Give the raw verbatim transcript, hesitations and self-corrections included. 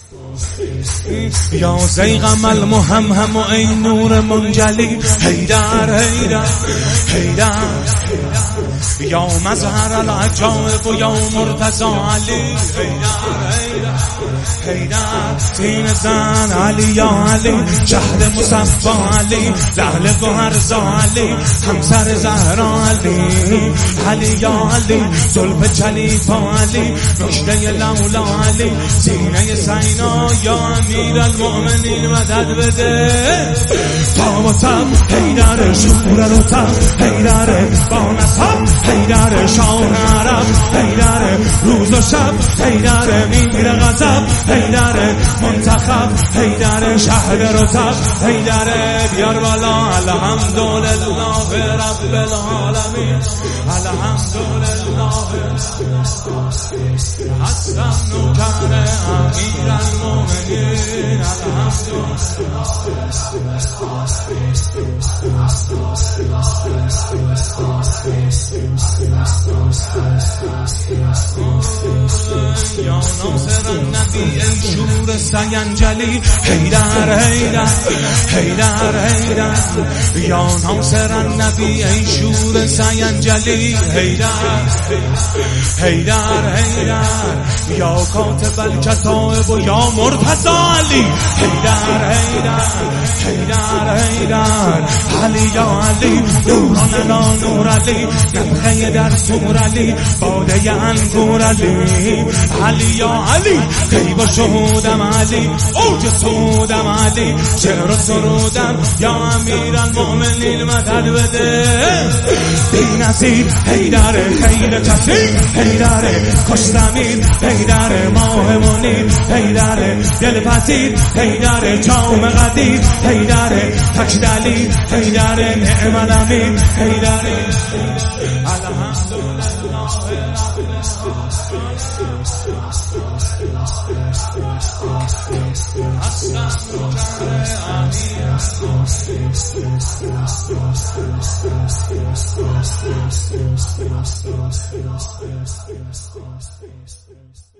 یا زیغم المهمهم و ای نور منجلی حیدر حیدر حیدر یا مظهر العجائب و یا مرتضی علی حیدر حیدر حیدر تین زن علی یا علی جهد مصفا علی لعل گوهرزا علی همسر زهرا علی علی یا علی زلف چلیپا علی رشته لولا علی سینه سینا یا امیر المؤمنین مدد بده تا و تب حیدر شور و تب حیدر با نسب حیدر شاه عرب حیدر روز و شب حیدر میر غضب حیدر منتخب حیدر شهر رتب حیدر بیار بالا الحمدلله رب العالمین الحمدلله حسن نوکر امیر المؤمنین یا ناصر النبی ای شور سینجلی حیدر حیدر حیدر حیدر یا ناصر النبی ای شور سینجلی حیدر حیدر حیدر یا کاتب الکتائب و یا مرتضی علی حیدر حیدر حیدر حیدر علی یا علی نوران لا نور علی نفخه در سور علی باده انگور علی علی یا علی غیب و شهودم علی اوج سودم علی شعر و سرودم یا امیر المؤمنین مدد بده بی نظیر حیدر خیل کثیر حیدر کشتمیر حیدر ماه منیر حیدر دلپذیر حیدر جام قدیر حیدر تکدلی حیدر نعم الامین حیدر الحمدلله